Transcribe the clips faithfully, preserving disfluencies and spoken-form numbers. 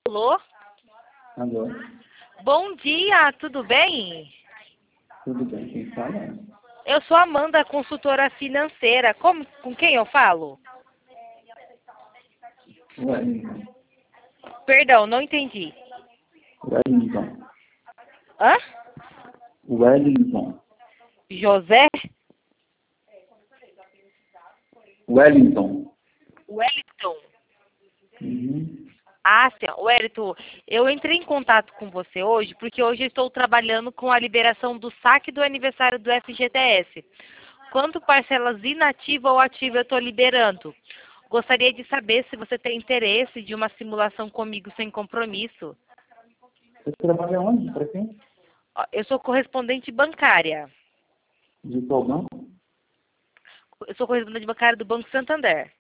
Alô? Alô? Bom dia, tudo bem? Tudo bem, quem fala? Eu sou Amanda, consultora financeira. Como, com quem eu falo? Wellington. Perdão, não entendi. Wellington. Hã? Wellington. José? Wellington. Wellington. Uhum. Ah, sim. Wellington, eu entrei em contato com você hoje porque hoje eu estou trabalhando com a liberação do saque do aniversário do F G T S. Quanto parcelas inativa ou ativa eu estou liberando? Gostaria de saber se você tem interesse de uma simulação comigo sem compromisso. Você trabalha onde? Para quem? Ó, eu sou correspondente bancária. De qual banco? Eu sou correspondente bancária do Banco Santander.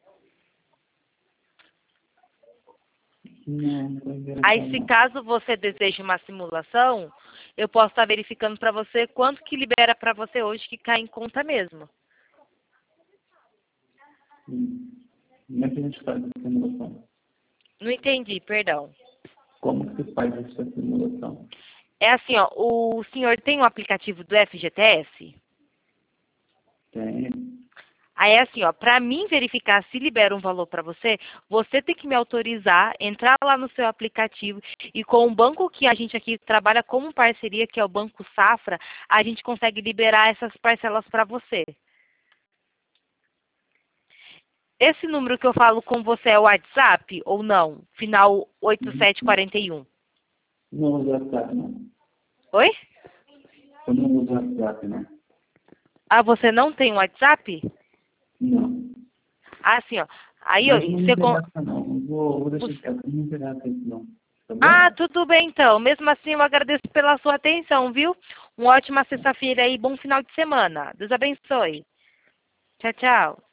Não, não estou interessado. Aí, se não. caso você deseje uma simulação, eu posso estar verificando para você quanto que libera para você hoje que cai em conta mesmo. Hum. Como é que a gente faz essa simulação? Não entendi, perdão. Como que se faz essa simulação? É assim, ó, o senhor tem um aplicativo do F G T S? Tem. Aí é assim, ó, para mim verificar se libera um valor para você, você tem que me autorizar, entrar lá no seu aplicativo e com o banco que a gente aqui trabalha como parceria, que é o Banco Safra, a gente consegue liberar essas parcelas para você. Esse número que eu falo com você é o WhatsApp ou não? Final oito sete quatro um. Não uso WhatsApp, não. Oi? Eu não uso WhatsApp, não. Ah, você não tem WhatsApp? Não. Ah, sim, ó. Aí, ó, Mas não me você... con- interessa, não. Eu vou, vou deixar você- quieto. Não me interessa isso, não. Tá Ah, bom? tudo bem então. Mesmo assim, eu agradeço pela sua atenção, viu? Uma ótima sexta-feira e bom final de semana. Deus abençoe. Tchau, tchau.